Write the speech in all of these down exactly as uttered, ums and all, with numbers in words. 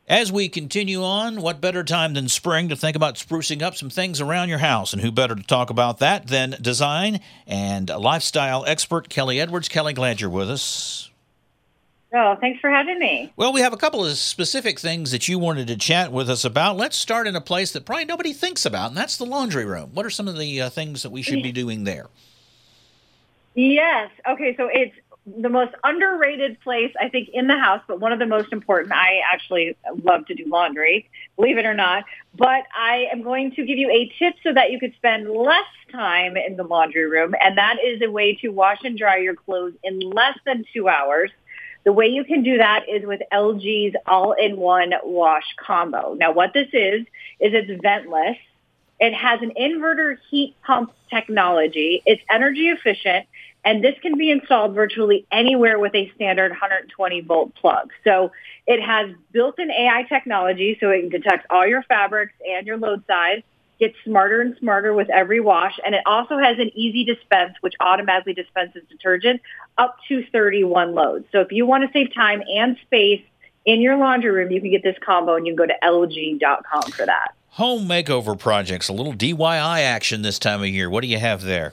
As we continue on, what better time than spring to think about sprucing up some things around your house? And who better to talk about that than design and lifestyle expert Kelly Edwards. Kelly, glad you're with us. Oh, thanks for having me. Well, we have a couple of specific things that you wanted to chat with us about. Let's start in a place that probably nobody thinks about, and that's the laundry room. What are some of the uh, things that we should be doing there? Yes. Okay, so it's the most underrated place, I think, in the house, but one of the most important. I actually love to do laundry, believe it or not. But I am going to give you a tip so that you could spend less time in the laundry room, and that is a way to wash and dry your clothes in less than two hours. The way you can do that is with L G's all-in-one wash combo. Now, what this is, is it's ventless. It has an inverter heat pump technology. It's energy efficient. And this can be installed virtually anywhere with a standard one hundred twenty volt plug. So it has built-in A I technology, so it detects all your fabrics and your load size, gets smarter and smarter with every wash, and it also has an easy dispense, which automatically dispenses detergent up to thirty-one loads. So if you want to save time and space in your laundry room, you can get this combo, and you can go to L G dot com for that. Home makeover projects, a little D I Y action this time of year. What do you have there?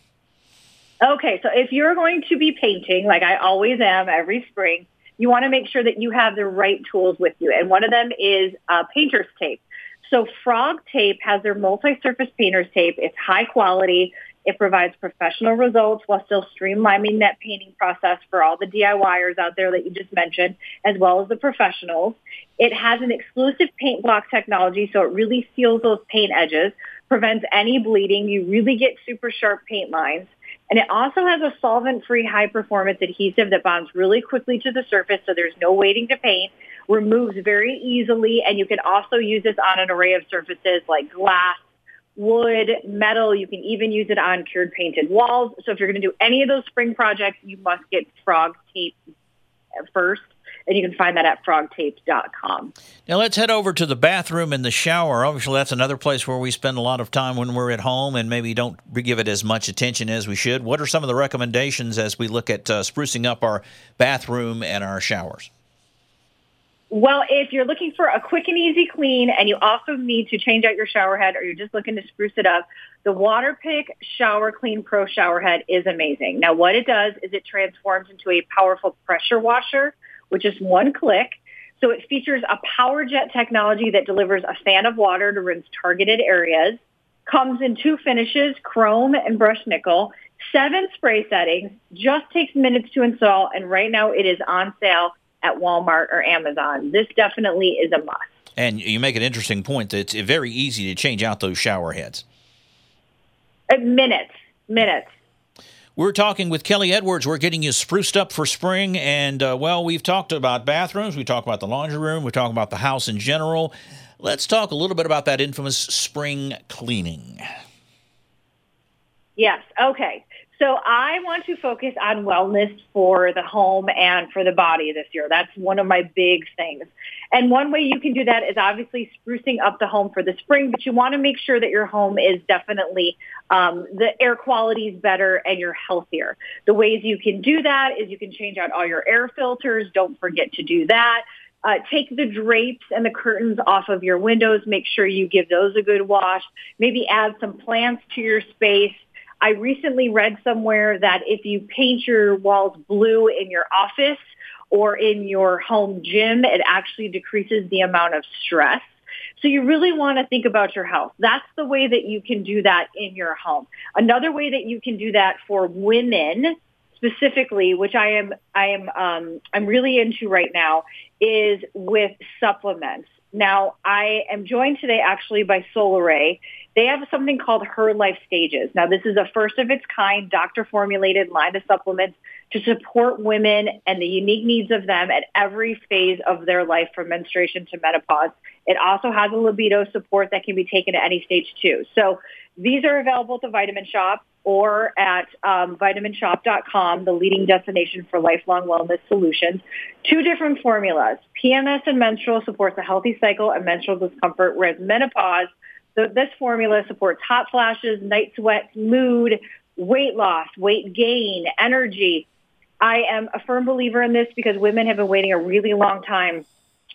Okay, so if you're going to be painting, like I always am every spring, you want to make sure that you have the right tools with you. And one of them is uh, painter's tape. So Frog Tape has their multi-surface painter's tape. It's high quality. It provides professional results while still streamlining that painting process for all the DIYers out there that you just mentioned, as well as the professionals. It has an exclusive paint block technology, so it really seals those paint edges, prevents any bleeding. You really get super sharp paint lines. And it also has a solvent-free high-performance adhesive that bonds really quickly to the surface, so there's no waiting to paint, removes very easily, and you can also use this on an array of surfaces like glass, wood, metal. You can even use it on cured painted walls. So if you're going to do any of those spring projects, you must get Frog Tape first. And you can find that at frog tape dot com. Now let's head over to the bathroom and the shower. Obviously, that's another place where we spend a lot of time when we're at home and maybe don't give it as much attention as we should. What are some of the recommendations as we look at uh, sprucing up our bathroom and our showers? Well, if you're looking for a quick and easy clean and you also need to change out your shower head or you're just looking to spruce it up, the Waterpik Shower Clean Pro Shower Head is amazing. Now, what it does is it transforms into a powerful pressure washer, which is one click. So it features a power jet technology that delivers a fan of water to rinse targeted areas, comes in two finishes, chrome and brushed nickel, seven spray settings, just takes minutes to install, and right now it is on sale at Walmart or Amazon. This definitely is a must. And you make an interesting point that it's very easy to change out those shower heads. Uh, minutes, minutes. We're talking with Kelly Edwards. We're getting you spruced up for spring. And, uh, well, we've talked about bathrooms. We talked about the laundry room. We talked about the house in general. Let's talk a little bit about that infamous spring cleaning. Yes. Okay. So I want to focus on wellness for the home and for the body this year. That's one of my big things. And one way you can do that is obviously sprucing up the home for the spring, but you want to make sure that your home is definitely, um, the air quality is better and you're healthier. The ways you can do that is you can change out all your air filters. Don't forget to do that. Uh, take the drapes and the curtains off of your windows. Make sure you give those a good wash. Maybe add some plants to your space. I recently read somewhere that if you paint your walls blue in your office or in your home gym, it actually decreases the amount of stress. So you really want to think about your health. That's the way that you can do that in your home. Another way that you can do that for women specifically, which I am I am um, I'm really into right now, is with supplements. Now, I am joined today actually by Solaray. They have something called Her Life Stages. Now, this is a first of its kind doctor-formulated line of supplements to support women and the unique needs of them at every phase of their life from menstruation to menopause. It also has a libido support that can be taken at any stage too. So these are available at the Vitamin Shop or at um, vitamin shop dot com, the leading destination for lifelong wellness solutions. Two different formulas. P M S and menstrual supports a healthy cycle and menstrual discomfort, whereas menopause, so this formula supports hot flashes, night sweats, mood, weight loss, weight gain, energy. I am a firm believer in this because women have been waiting a really long time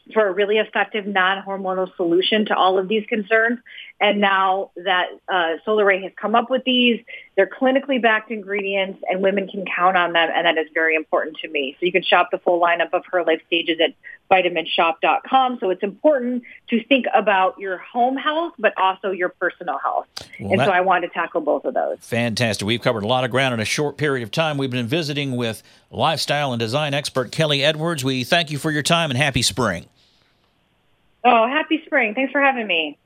for a really effective non-hormonal solution to all of these concerns. And now that uh, Solaray has come up with these, they're clinically backed ingredients and women can count on them. And that is very important to me. So you can shop the full lineup of Her Life Stages at vitamin shop dot com. So it's important to think about your home health, but also your personal health. Well, and so I wanted to tackle both of those. Fantastic. We've covered a lot of ground in a short period of time. We've been visiting with lifestyle and design expert Kelly Edwards. We thank you for your time and happy spring. Oh, happy spring. Thanks for having me.